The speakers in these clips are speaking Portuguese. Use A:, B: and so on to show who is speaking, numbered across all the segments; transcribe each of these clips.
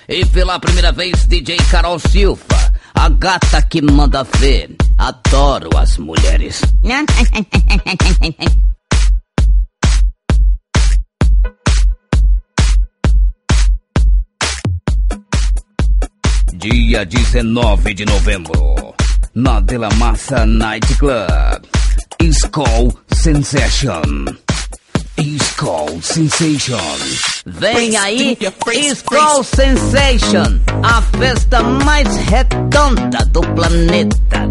A: E pela primeira vez, DJ Carol Silva, a gata que manda ver. Adoro as mulheres. Dia 19 de novembro, na De La Massa Night Club, Skull Sensation. Skull Sensation. Vem aí, Skull Sensation, a festa mais redonda do planeta.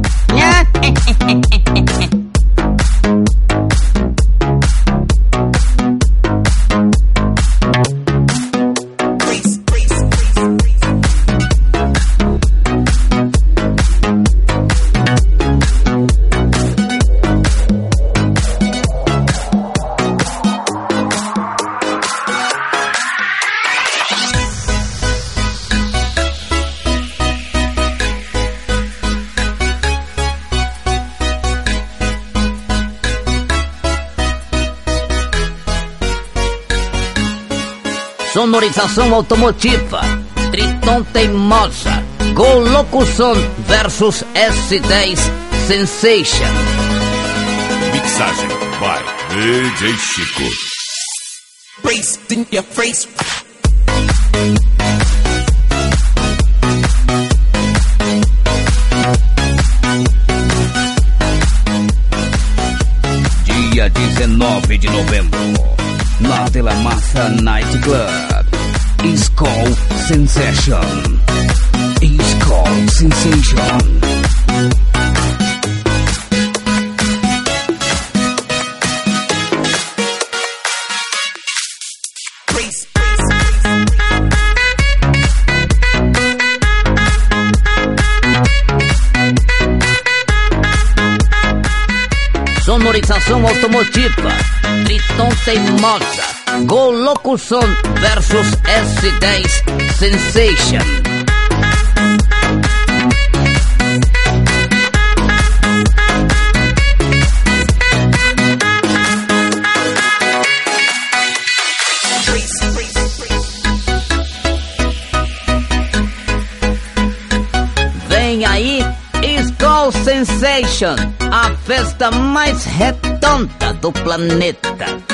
A: Sonorização automotiva, Triton Teimosa, Go Locuson versus S10 Sensation.
B: Mixagem by DJ Chico.
C: Race in your face.
A: Dia 19 de novembro, na De La Massa Night Club, Skull Sensation. Skull Sensation. Sonorização automotiva, Triton Teimosa, Go Locuson versus S10 Sensation. Vem aí, Skull Sensation, a festa mais redonda do planeta.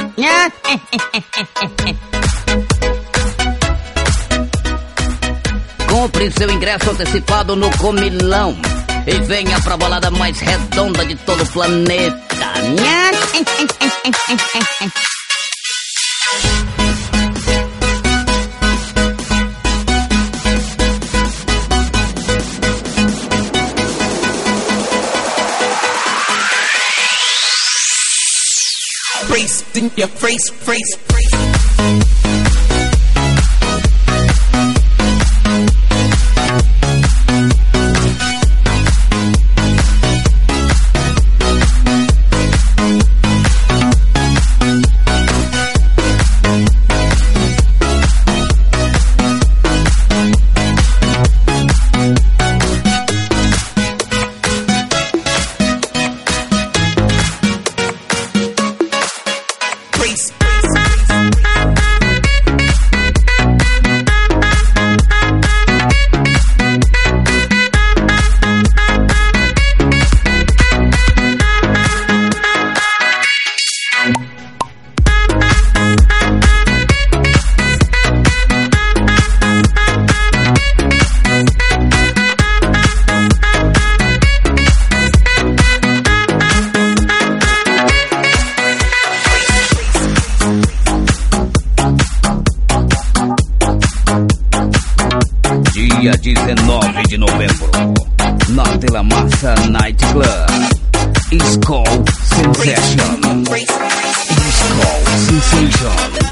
A: Compre seu ingresso antecipado no Comilão e venha pra balada mais redonda de todo o planeta.
C: Race in your face, face.
A: Dia 19 de novembro, na De La Massa Night Club, Skull Sensation. Skull Sensation.